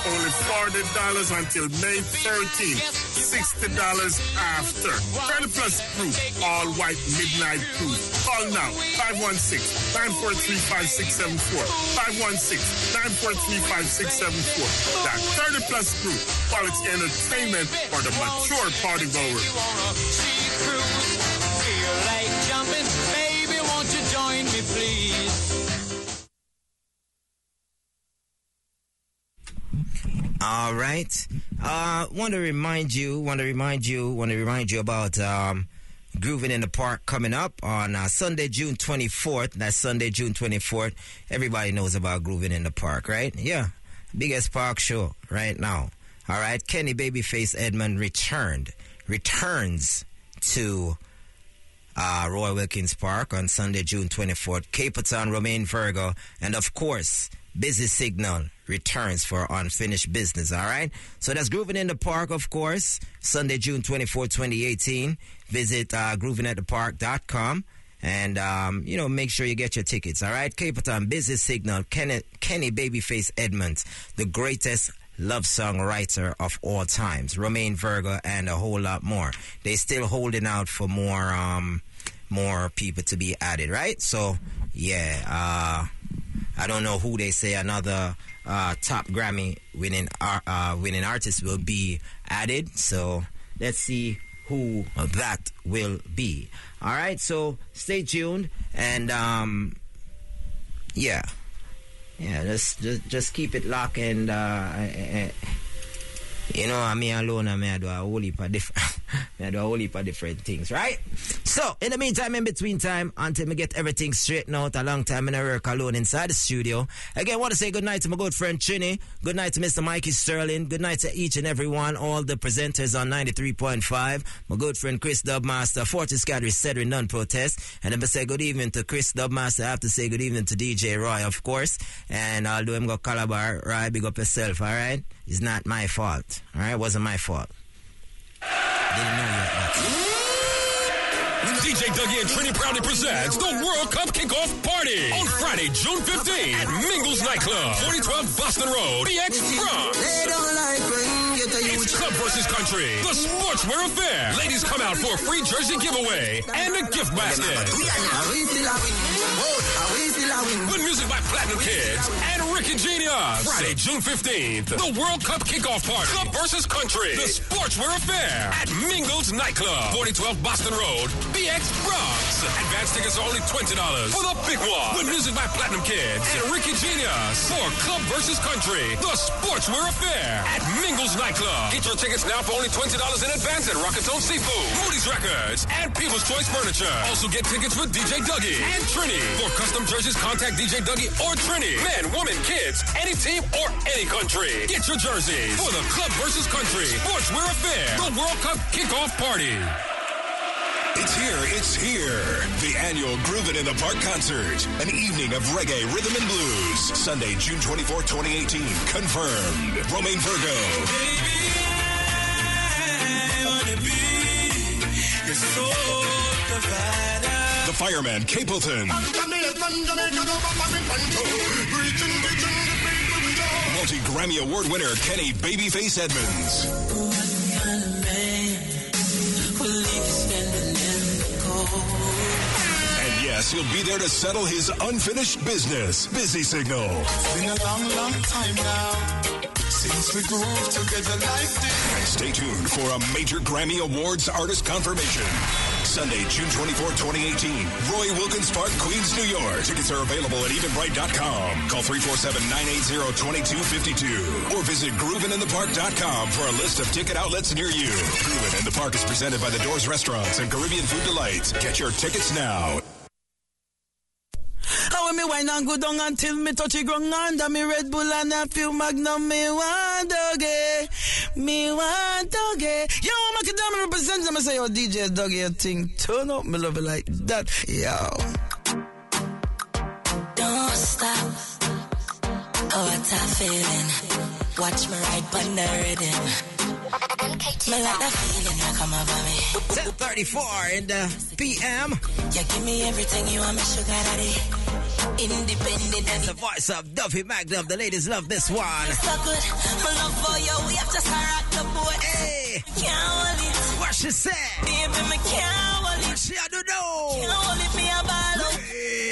only $40 until May 13th. $60 after. 30 Plus Group, all white midnight cruise. Call now, 516-943-5674. 516-943-5674. That 30 Plus Group, quality entertainment for the mature party goers. Feel like jumping, baby, won't you join me, please? All right. Want to remind you about Grooving in the Park coming up on Sunday, June 24th. That's Sunday, June 24th. Everybody knows about Grooving in the Park, right? Yeah. Biggest park show right now. All right. Kenny Babyface Edmond returns to Roy Wilkins Park on Sunday, June 24th. Capleton, Romaine Virgo, and of course, Busy Signal returns for Unfinished Business, all right? So that's Grooving in the Park, of course, Sunday, June 24, 2018. Visit groovingatthepark.com and, make sure you get your tickets, all right? Capleton, Busy Signal, Kenny Babyface Edmonds, the greatest love song writer of all times, Romaine Virgo, and a whole lot more. They still holding out for more people to be added, right? So, yeah, I don't know who they say another top Grammy winning artist will be added. So let's see who that will be. All right, so stay tuned and just keep it locked and me alone, I do a whole heap of different things, right? So, in the meantime, in between time, until me get everything straightened out, a long time in I work alone inside the studio. Again, I want to say good night to my good friend Trini. Good night to Mr. Mikey Sterling. Good night to each and every one, all the presenters on 93.5. My good friend Chris Dubmaster, Fortis Cadre, Cedric Non-Protest. And then I say good evening to Chris Dubmaster. I have to say good evening to DJ Roy, of course. And although I'm going to Calabar, Roy, big up yourself, all right? It's not my fault. All right, it wasn't my fault. Didn't know yet. DJ Dougie and Trini proudly presents the World Cup Kickoff Party on Friday, June 15th at Mingles Nightclub, 4012 Boston Road, BX Bronx. It's Club versus Country, the sportswear affair. Ladies come out for a free jersey giveaway and a gift basket. With music by Platinum Kids and Ricky Genius. Friday, June 15th, the World Cup Kickoff Party. Club versus Country, the sportswear affair at Mingles Nightclub, 4012 Boston Road, BX Bronx. Advance tickets are only $20 for the big one. With music by Platinum Kids and Ricky Genius for Club versus Country, the sportswear affair at Mingles Nightclub. Get your tickets now for only $20 in advance at Rocketone Seafood, Moody's Records, and People's Choice Furniture. Also get tickets with DJ Dougie and Trini. For custom jerseys, contact DJ Dougie or Trini. Men, women, kids, any team or any country. Get your jerseys for the Club versus Country sportswear affair, the World Cup Kickoff Party. It's here. The annual Groovin' in the Park concert. An evening of reggae, rhythm, and blues. Sunday, June 24, 2018. Confirmed. Romaine Virgo. Baby, I wanna be your soul provider. The Fireman, Capleton. Multi-Grammy Award winner, Kenny Babyface Edmonds. What kind of man will leave you standing in the cold? And yes, he'll be there to settle his unfinished business. Busy Signal. It's been a long, long time now since we groove together like this. And stay tuned for a major Grammy Awards artist confirmation. Sunday, June 24, 2018. Roy Wilkins Park, Queens, New York. Tickets are available at Eventbrite.com. Call 347-980-2252. Or visit groovinginthepark.com for a list of ticket outlets near you. Groovin' in the Park is presented by the Doors Restaurants and Caribbean Food Delights. Get your tickets now. How me wine and go down until me touch the ground under me Red Bull and a few Magnum. Me want Dougie, me want Dougie. Yo, Macadam represents them. I say, yo, DJ Dougie, a thing. Turn up, me love it like that. Yo. Don't stop. Oh, what a feeling. Watch me ride on the rhythm. Me like that feeling that come over me. 10:34 in the PM. You give me everything you want, me sugar daddy. Independent. It's the voice of Duffy Magnum. The ladies love this one. So good. My love for you, we have to rock the boat. Hey, Can't hold it. what she say? Baby, me can't hold What it. she a do now? Can't hold it, me a ball out.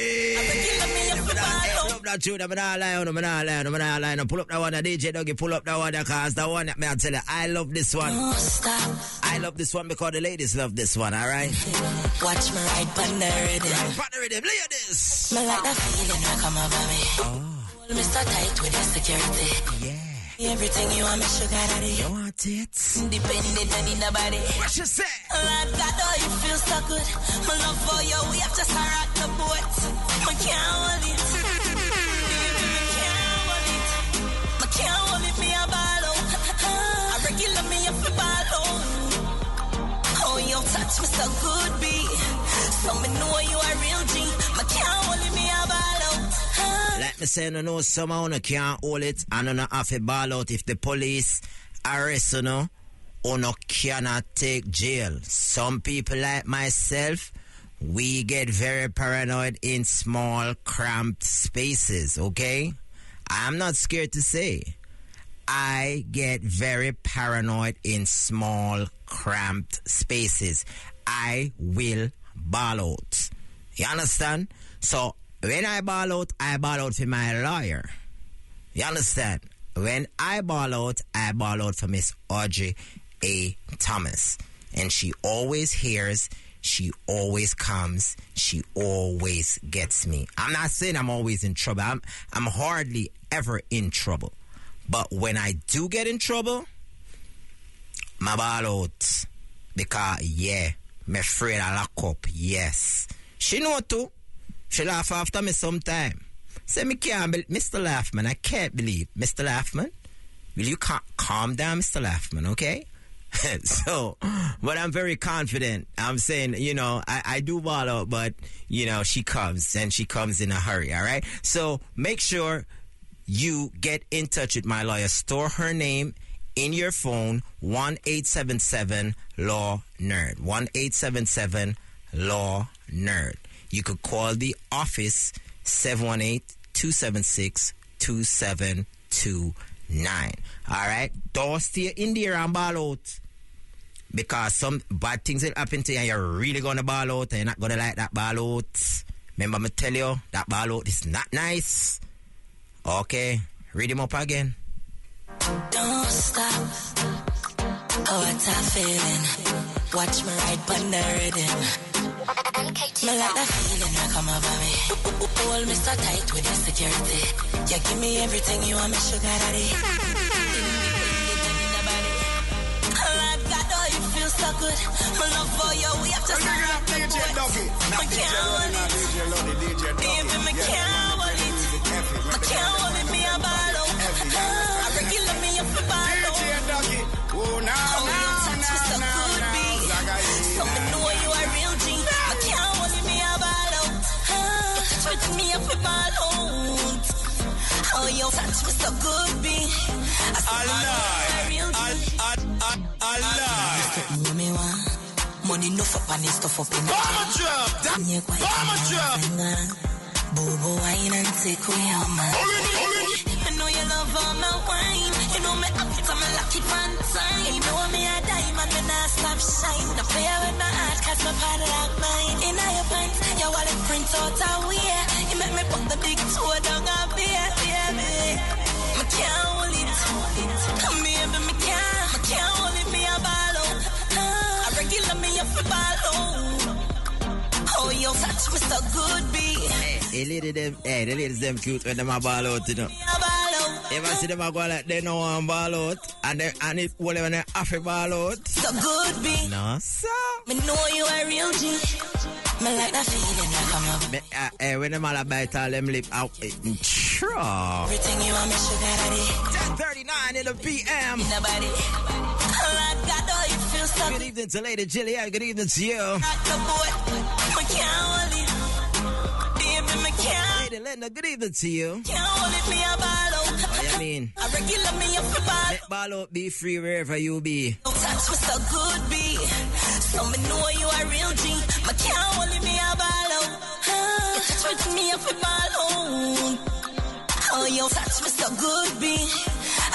Pull up that tune, I'm not lying. Pull up that one, DJ Dougie, pull up that one, cause the one that me I tell you, I love this one. Don't stop. I love this one because the ladies love this one, alright? Watch me ride on the rhythm. Partner rhythm, look at this. Me like that feeling that come over me. Hold me so tight with the security. Yeah. Everything you want, me sugar daddy. You want it? Independent and in the body. What you say? Lord God, oh, you feel so good. My love for you, we have to rock the boat. I can't hold it. Baby, I can't hold it. I can't hold it, me a ball out. I regular me up a ball out. Oh, you touch me so good, B. So me know you a real G. I can't hold it, me a ball out. Let me say, no, no, someone can't hold it and no have a ball out if the police arrest you, no, or no cannot take jail. Some people like myself, we get very paranoid in small, cramped spaces, okay? I'm not scared to say, I get very paranoid in small, cramped spaces. I will ball out. You understand? So, when I ball out for my lawyer. You understand? When I ball out for Miss Audrey A. Thomas. And she always hears, she always comes, she always gets me. I'm not saying I'm always in trouble. I'm hardly ever in trouble. But when I do get in trouble, my ball out. Because, yeah, me afraid I lock up. Yes. She know too. She laugh after me sometime. Say me can't believe, Mr. Laughman, I can't believe. Mr. Laughman, will you calm down, Mr. Laughman, okay? So, but I'm very confident. I'm saying, you know, I do ball out, but, you know, she comes, and she comes in a hurry, all right? So, make sure you get in touch with my lawyer. Store her name in your phone, 1-877-LAW-NERD. 1-877-LAW-NERD. You could call the office 718-276-2729. All right? Don't stay in there and ball out. Because some bad things will happen to you and you're really going to ball out and you're not going to like that ball out. Remember me tell you, that ball out is not nice. Okay? Read him up again. Don't stop. Oh, what a feeling. Watch me ride on the rhythm. Me like that feeling that come over me. Hold me so tight with your security. You give me everything you want, me sugar daddy. Independent and in the body. Lord God, oh, you feel so good. My love for you, we have to rock the boat. I can't hold it. Baby, me can't hold it. I can't hold it, me a ball out. I regular me up a ball out. Oh, you touch me so good, B. So me know you a real G. I can't hold it, me a ball out. Touch me up a ball out. Oh, you touch me so good, B. I said you a real G. Allah. Me want money no for money stuff up in the Bomber drop. Bobo wine and take away all my. I know you love all my wine. You know me up to my lucky pan time. You know me a diamond when I stop shine. The player with my heart cause my part like mine. In your pants, your wallet print out a wear. You make me put the big toe down a beer. Me can't hold it. Baby, me can't hold it. Me a ball out. I regular me up a ball out. Oh, you touch me so good, B. The ladies them cute when them a ball out, you know. If I see them a go like they know one ball out, and it whatever they have a ball out. So good, B. No, sir. Me know you a real G. Me like that feeling that come up. When them all bite all them lip out, true. Everything you want, me sugar daddy. 10:39 in the PM. Nobody. Lord God, oh, you feel so Good evening to Lady Jillian. Good evening to you. Rock the boat. Me can't hold it. Baby, me can't. Lady Linda, good evening to you. Can't hold it, me a ball out. What you mean? I regular me up a ball. Let ball out be free wherever you be. You touch me so good, B. So me know you a real G. Me can't hold it, me a ball out. You touch me up a ball out. Oh, you touch me so good, B. I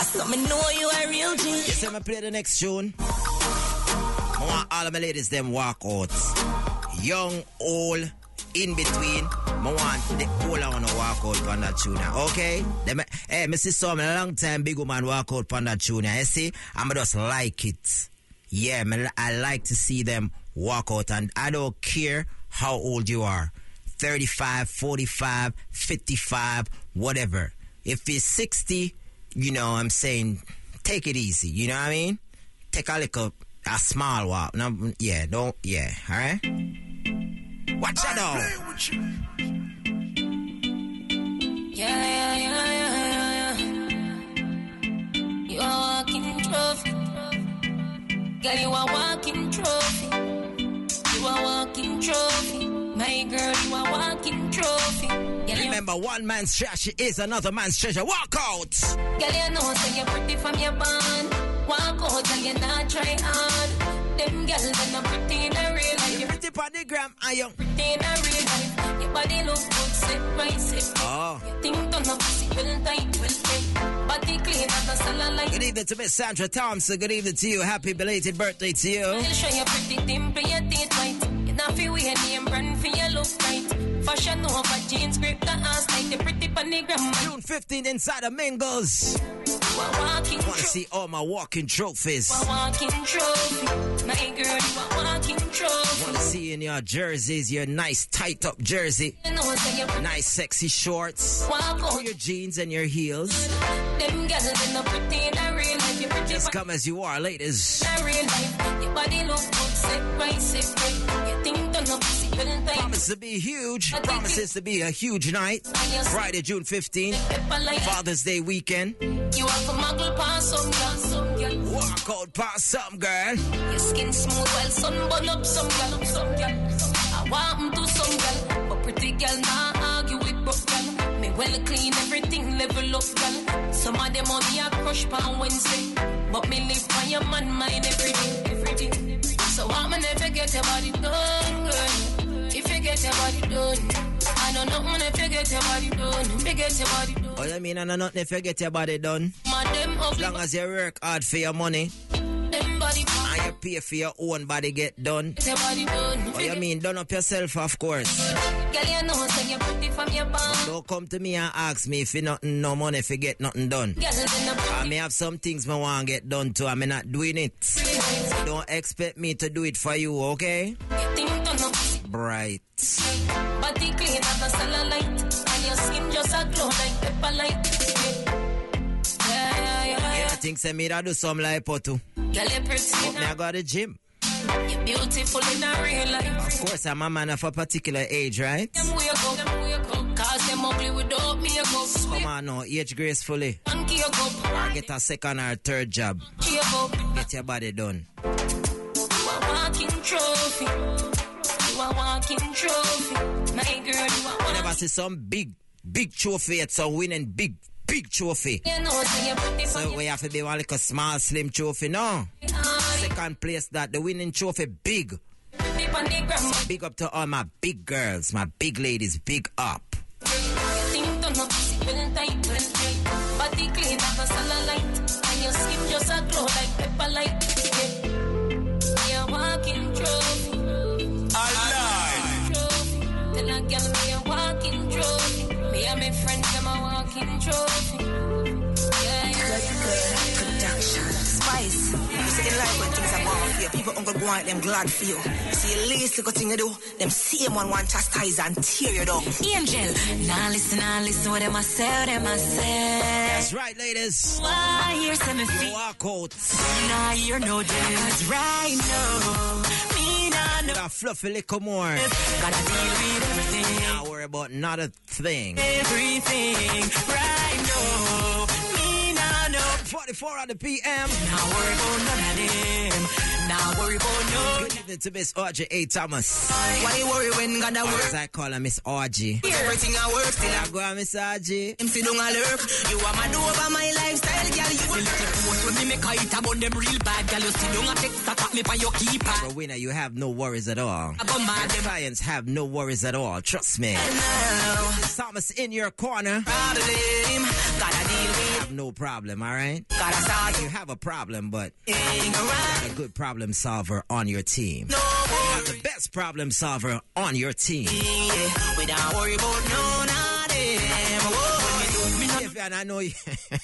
I saw me know you a real G. Yes, I'm gonna play the next tune. I want all of my ladies them walk out. Young, old, in between. I want the whole I want to walk out on that tune. Okay? Hey, Mr. Storm, a long time big woman walk out on that tune. You see? I'm just like it. Yeah, I like to see them walk out, and I don't care how old you are. 35, 45, 55, whatever. If it's 60, you know what I'm saying, take it easy. You know what I mean? Take a small walk. No, yeah, don't, yeah, all right? Watch that out. Yeah. You are walking trophy. Girl, you are walking trophy. You are walking trophy. My girl, you are walking trophy. Girl, remember, one man's treasure is another man's treasure. Walk out. Girl, you know say you're pretty from your band. Walk out, girl, you not try hard. Them girls are not pretty in a real life. You're pretty on the gram, are you? Pretty in a real life. Your body look good, sit right, sit right. Oh. You think don't know pussy, well tight, well tight. Body clean, not a salad like. Good evening to Miss Sandra Thompson. Good evening to you. Happy belated birthday to you. I'll show you pretty dimple, your teeth white. You not feel weird, name brand for your look right. Fashion over jeans, grip the ass like the pretty panigram. June 15th inside of Mingles. Want to see all my walking trophies. Walking trophy. My girl, you are walking trophy. Want to see you in your jerseys, your nice tight up jersey. Nice sexy shorts. Your jeans and your heels. Them girls in the pretty in a real life. Just come as you are, ladies. In real life, your body look good, sit right, sit right. You think don't know pussy, well tight. Promises to be huge. Promises to be a huge night. Friday, June 15th. Father's Day weekend. You have a muggle past some girl. Walk out past some girl. Your skin smooth while sun burn up some girl. I want to some girl, but pretty girl not argue with broke girl. Me well clean everything level up girl. Some of them on me a crush on Wednesday, but me live by your man mind everything. So I'm never get your body done, girl. If you get your body done. I know nothing if you get your body done. If you get your body done. Oh, you mean I know nothing if you get your body done? As long as you work hard for your money and you pay for your own body get done. Oh, you mean done up yourself, of course. Girl, you know, so you're pretty from your band. Don't come to me and ask me if you nothing, no money if you get nothing done. I may have some things I want to get done too. I'm not doing it. So don't expect me to do it for you, okay? Bright. Body clean as a cellulite, and your skin just a glow like pepper light. Yeah. I think say me that do some lipo too. Girl, you're pretty. Me I go to the gym. You're beautiful in a real life. Of course, I'm a man of a particular age, right? Them wake up, cause them ugly without makeup. Come on now, age gracefully. Or get a second or third job. Get your body done. You are walking trophy. You are walking trophy. My girl, you are walking. Never see some big trophy yet, so winning big trophy. You know, so we have to be one like a small, slim trophy, no? Second place that the winning trophy big. So big up to all my big girls, my big ladies, big up. Body clean as a cellulite, and your skin just a glow like pepper light. You're walking trophy. Alive. Tell a girl me a walking trophy. Me and my friends them a walking trophy. Production. Spice. You see in life when things are going for you, people don't go out them glad for you. You see the least little thing you do, them same one want chastise and tear you down. Angel, now listen what them a say, That's right, ladies. Why hear some feet? Walk out. Now you're no dance right now. Me nah know. That fluffy little more. Gotta deal with everything. Not worry about not a thing. Everything right now. Me nah know. 44 on the PM. Now worry about none of them. Now worry about no. Good evening to Miss Audrey A. Thomas. Why you worry when God a work? As I call her Miss Audrey. Everything I work still I go on Miss Audrey. Him sit down a lurk. You are mad over my lifestyle, girl. You will let post when me make a hit about them real bad, girl. You sit down a text attack me for your keeper. For winner, you have no worries at all. The clients have no worries at all. Trust me. Now, Thomas in your corner. problem. Gotta deal with. Have have no problem, all right? You have a problem, but a good problem solver on your team. You have the best problem solver on your team. We don't worry about none of them. Javian, I know you.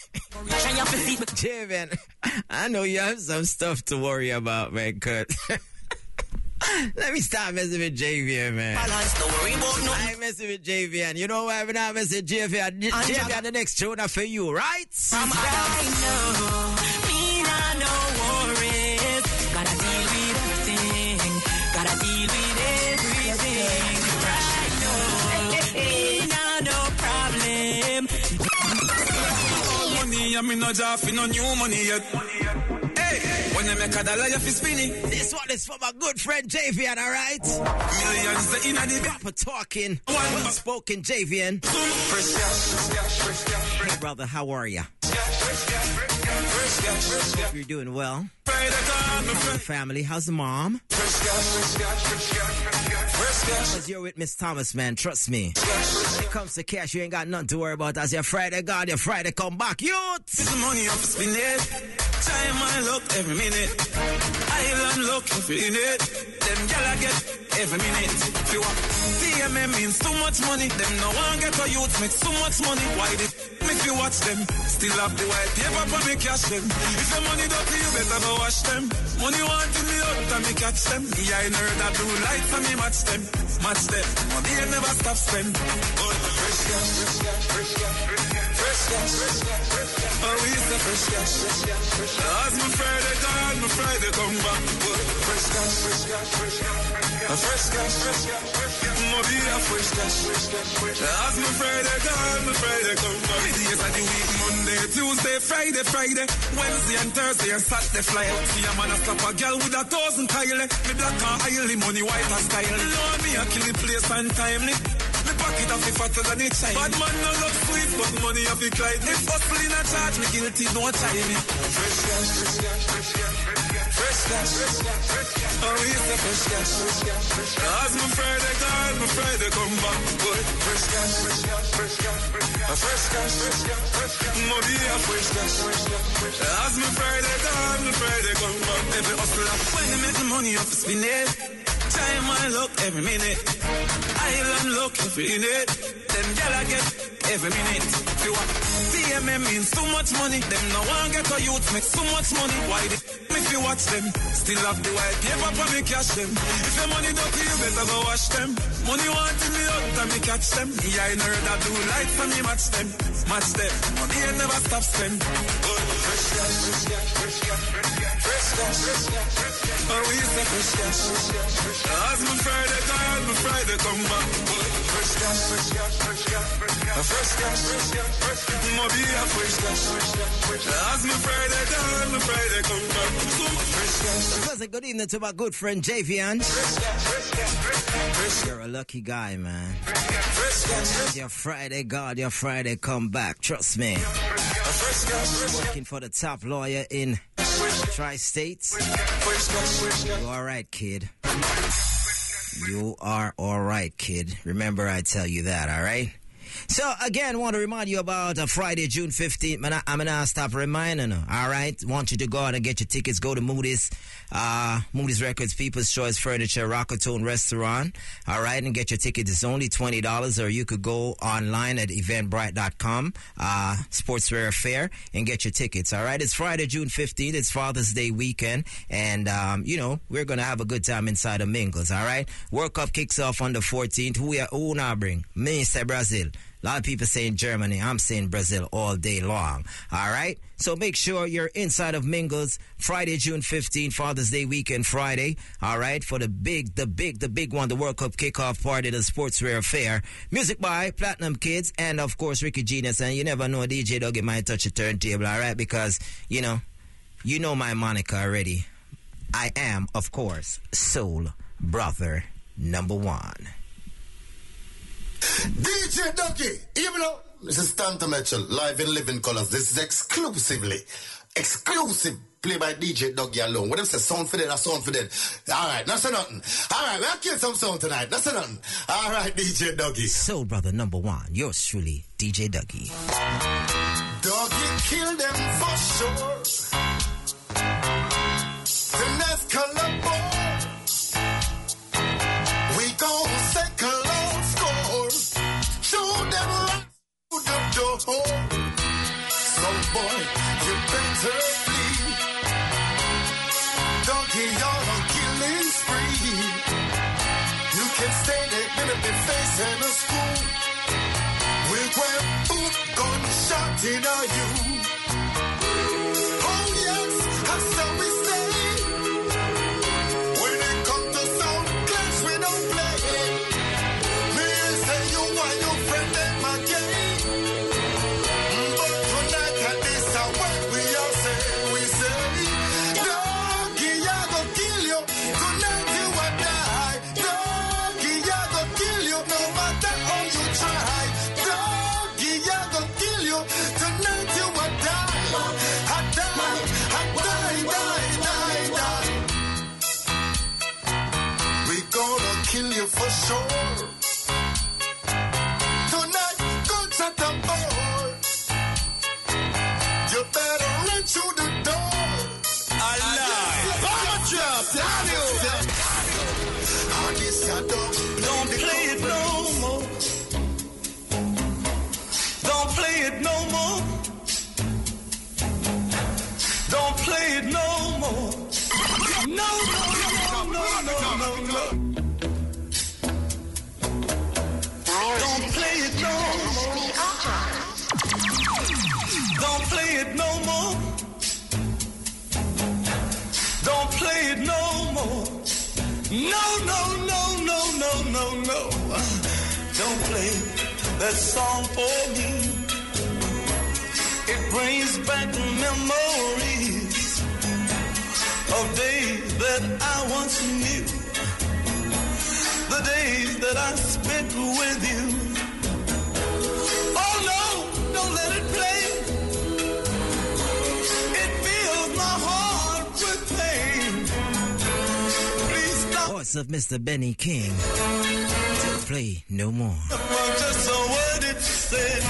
Javian, I know you have some stuff to worry about, man. Let me stop messing with Javian, man. I ain't messing with Javian. You know why I'm not messing with Javian? Javian, the next tune for you, right? I know, me not no worries. Gotta deal with everything. Gotta deal with everything. Right now, no problem. Money, I mean, no job, no new money yet. When I make a dollar, you fi spin it. This one is for my good friend Javian, all right? Millions in the proper talking, well-spoken Javian. Hey, brother, how are ya? You're doing well. How's the family? How's the mom? Because you're with Miss Thomas, man. Trust me. When it comes to cash, you ain't got nothing to worry about. As your Friday God, your Friday come back, youth. It's the money off spin it. Time my luck every minute. Island luck every minute. Them gyal get every minute. If you want TMM means too much money. Them no one get a youth make so much money. Why did if you watch them? Still have the white paper for me cash them. If the money don't you better go wash them. Money wanting me out and me catch them. Yeah, I know that blue light for me match them. Match them. Money ain't never stop spend. Oh, fresh cash, fresh cash, fresh cash, fresh cash, fresh cash. Oh, we is the fresh cash. As my Friday gone, my Friday come back. Fresh cash, fresh cash, fresh cash. A fresh cash, fresh cash. Money a fresh cash. As my Friday gone, my Friday come back. The days of the week, Monday, Tuesday, Friday, Wednesday and Thursday and Saturday fly out. See a man a slap a girl with 1,000 Kyle. Me black and highly money white and style. Lord me a kill the place and timely. Me pocket off the fatter than it shine. Bad man no love sweet, but money off the Clyde. If hustling a charge, me guilty, don't try me. Fresh cash, fresh cash, fresh cash, fresh cash, fresh cash, fresh cash. Oh, it's the fresh cash, fresh cash, fresh cash. As my Friday gone, my Friday come back. Boy, fresh cash, fresh cash, fresh cash, fresh cash. A fresh cash, fresh cash, fresh cash. Money a fresh cash, fresh cash, fresh cash. As my Friday gone, my Friday come back. Every hustler, when you make the money off the spin it. Time my luck every minute. Island luck every minute. Them gyal get every minute. If you want TMM means too much money. Them no one get a youth make so much money. Why did if you watch them? Still have the white paper for me cash them. If your money don't you better go wash them. Money wanting me out and me catch them. Yeah, I know that blue light for me match them. Match them. Money ain't never stop spend. Fresh cash, fresh cash, fresh cash, fresh cash, fresh cash, fresh cash. Oh, we say fresh cash, fresh cash, fresh cash. As my Friday gone, my Friday come back. Fresh cash, fresh cash, fresh cash, fresh cash. Fresh cash, fresh cash, fresh cash. Mobi a fresh cash, fresh cash, fresh cash. As my Friday gone, my Friday come back. Fresh cash. Listen, good evening to my good friend Javian. Fresh cash, fresh cash, fresh cash. You're a lucky guy, man. Fresh cash, your Friday God, your Friday come back. Trust me. Working for the top lawyer in Tri-States. You all right, kid? You are all right, kid. Remember I tell you that, all right? So, again, want to remind you about Friday, June 15th. Man, I'm going to stop reminding you, all right? Want you to go out and get your tickets. Go to Moody's Records, People's Choice Furniture, Rockatone Restaurant, all right? And get your tickets. It's only $20, or you could go online at eventbrite.com, Sportswear Fair, and get your tickets, all right? It's Friday, June 15th. It's Father's Day weekend, and, we're going to have a good time inside of Mingles, all right? World Cup kicks off on the 14th. Who now bring? Me, say Brazil. A lot of people saying Germany. I'm saying Brazil all day long. All right? So make sure you're inside of Mingles Friday, June 15th, Father's Day weekend Friday. All right? For the big one, the World Cup kickoff party, the Sportswear Fair. Music by Platinum Kids and, of course, Ricky Genius. And you never know, DJ Dougie might touch a turntable. All right? Because, you know my moniker already. I am, of course, Soul Brother #1. DJ Dougie, even though this is Stanton Mitchell, live in living colors. This is exclusive play by DJ Dougie alone. What them say, sound for them, sound for them. Alright, not say nothing. Alright, we'll kill some sound tonight, not say nothing. Alright, DJ Dougie. Soul Brother #1, yours truly, DJ Dougie. Doggy kill them for sure. The next color boy, we gon' settle on score. Show them right to the door. So boy, you better flee. Doggy, you're a killing spree. You can stay there with a big face and a spoon. With one boot gunshot in a you. Oh yes, that's how we stay. When it comes to sound clash, we don't play. Me say you want your friend in my game. But tonight at this hour we all say, Doggy, I go kill you. Tonight you will die. Doggy, I go kill you. No matter how you try. Doggy, I go kill you. Tonight you will die. I die. We gonna kill you for sure. Tonight, guns at the board. You better run through the door. Don't play it no more. Don't play it no more. Don't play it no more. No. Don't play it no more. Don't play it no more. Don't play it no more. No. Don't play that song for me. It brings back memories of days that I once knew. The days that I spent with you. Oh no, don't let it play. It fills my heart with pain. Please stop. Voice of Mr. Benny King. Don't play no more. Just a word it said.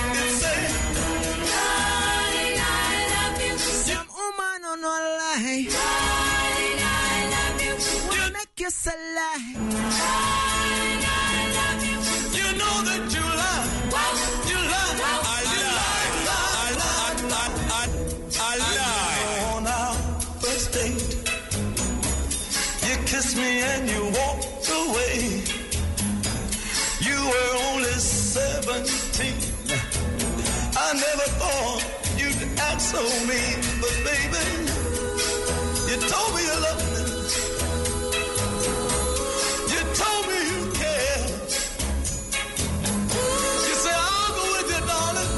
Darling, I love you. Some woman on no lie. Darling, I love you. Will make you say lie. Darling, I love you. You know that you lie. You lie. I lie. On our first date, you kissed me and you walked away. You were only 17. I never thought you'd act so mean, but baby, you told me you loved me. You told me you cared. You said I'll go with you, darling,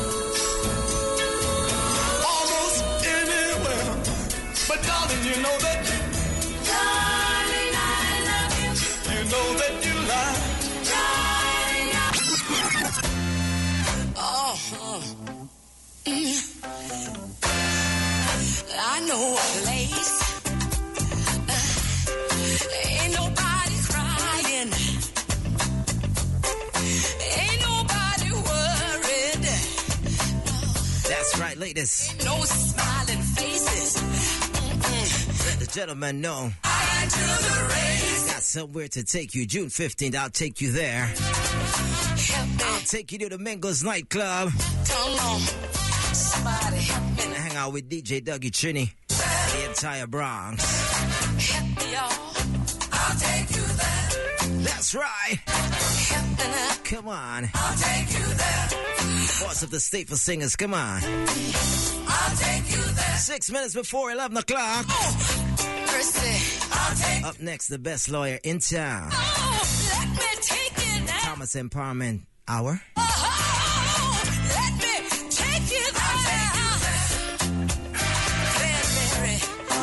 almost anywhere. But darling, you know that. Darling, I love you. You know that you lie. I know a place. Ain't nobody crying. Ain't nobody worried. That's right, ladies. Ain't no smiling faces. Let the gentleman know. To the race. Got somewhere to take you. June 15th, I'll take you there. I'll take you to the Mingles nightclub. Come on. Somebody help me. And hang out with DJ Dougie Trini. The entire Bronx. Help me, y'all. I'll take you there. That's right. Help me now. Come on. I'll take you there. Voice of the Staple Singers, come on. I'll take you there. 6 minutes before 11 o'clock. Oh, mercy. I'll take. Up next, the best lawyer in town. Oh, let me take you there. Thomas Empowerment Hour. Oh, let me take you there. I'll take you there. Cranberry.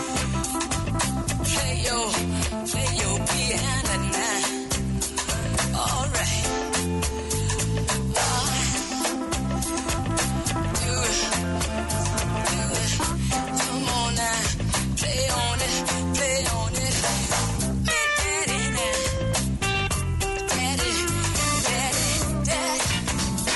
Play your piano now. All right. Do it. Come on now. Play on it. Daddy.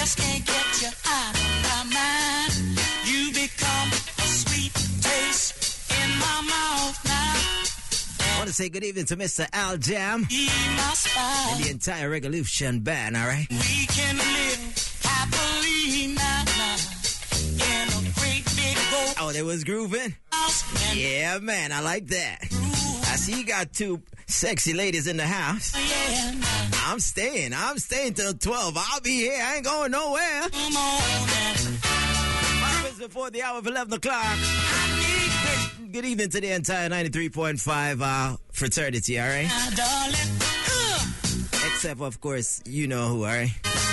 just can't get you out of my mind. You become a sweet taste in my mouth now. I want to say good evening to Mr. Al Jam and the entire Revolution band, all right? We can live happily now in a great big boat. Oh, they was grooving? Yeah, man, I like that. I see you got two sexy ladies in the house. I'm staying till 12. I'll be here. I ain't going nowhere. 5 minutes before the hour of 11 o'clock. Good evening to the entire 93.5 fraternity, all right? Except, of course, you know who, all right?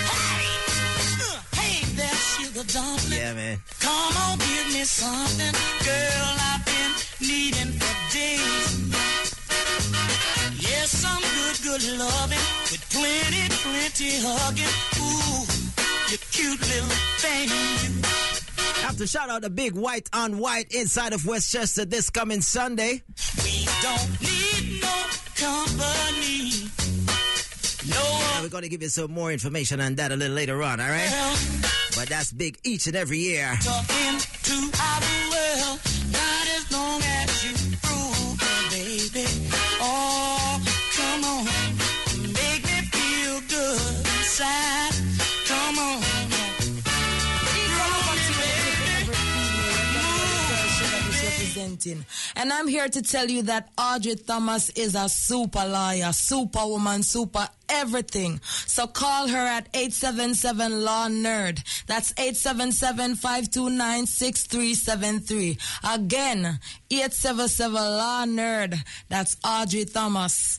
Hey there, sugar dumpling. Yeah, man. Come on, give me something. Girl, I've been needing for days. Yes, some good loving with plenty hugging. Ooh, you cute little thing. I have to shout out the big white on white inside of Westchester this coming Sunday. We don't need no company. No. Yeah, we're going to give you some more information on that a little later on, all right? But that's big each and every year. Talking to our world, not as long as you prove it, baby. Oh, come on, make me feel good inside. Come on. And I'm here to tell you that Audrey Thomas is a super lawyer, superwoman, super everything. So call her at 877-LAW-NERD. That's 877-529-6373. Again, 877-LAW-NERD. That's Audrey Thomas.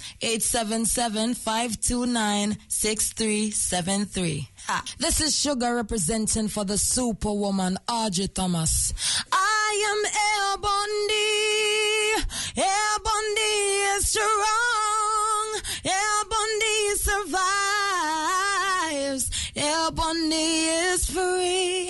877-529-6373. This is Sugar representing for the superwoman Audrey Thomas. I am El Bundy. El Bundy is strong. El Bundy survives. El Bundy is free.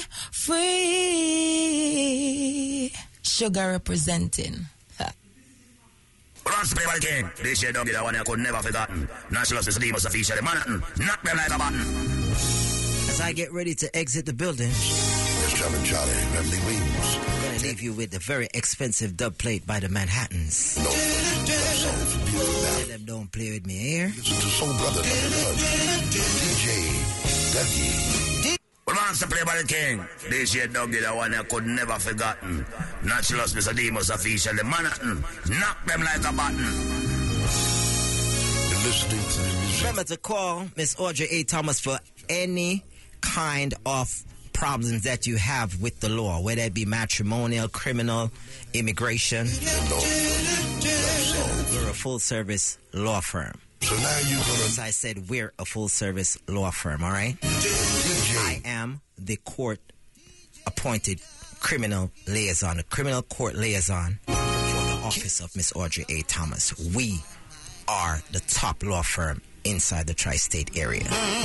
Free. Sugar representing. Once play by king, this year don't get that one I could never forgotten. National Society must officially Manhattan. Knock them like a button. As I get ready to exit the building, it's Charlie Beverly Williams. I'm going to leave you with the very expensive dub plate by the Manhattans. No, Tell them don't play with me here. Listen to Soul Brother DJ Dougie. Well, once to play by the king, this year don't get that one I could never forgotten. Natural Mr. D must officially Manhattan. Knock them like a button. You're listening to the music. Remember to call Miss Audrey A. Thomas for any kind of problems that you have with the law, whether it be matrimonial, criminal, immigration. We're a full-service law firm. So now you're gonna... As I said, we're a full-service law firm, all right? I am the court-appointed criminal liaison, the criminal court liaison for the office of Miss Audrey A. Thomas. We are the top law firm inside the tri-state area.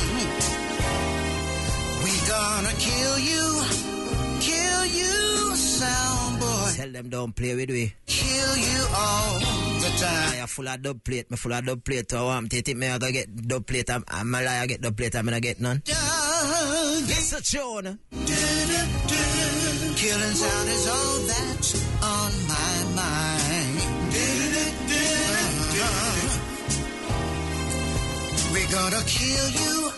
We gonna kill you, sound boy. Tell them don't play with me. Kill you all the time. I am full of dub plate. Me full of dub plate. So they think me I gonna get dub plate. I'm a liar. Get dub plate. I'm gonna get none. It's a tune. Killing sound is all that's on my mind. We gonna kill you,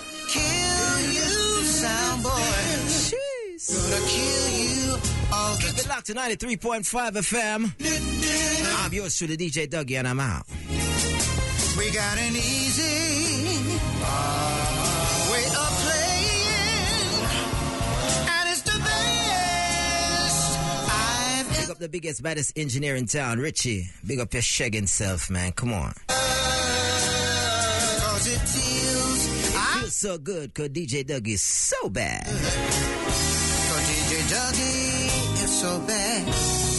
sound boy. Jeez. Gonna kill you all the Keep it locked to 93.5 FM. I'm yours truly, DJ Dougie, and I'm out. We got an easy way of playing, and it's the best I've Big up the biggest, baddest engineer in town, Richie. Big up your shagging self, man. Come on. Cause it Feels so good, cause DJ Dougie is so bad. Cause DJ Dougie is so bad.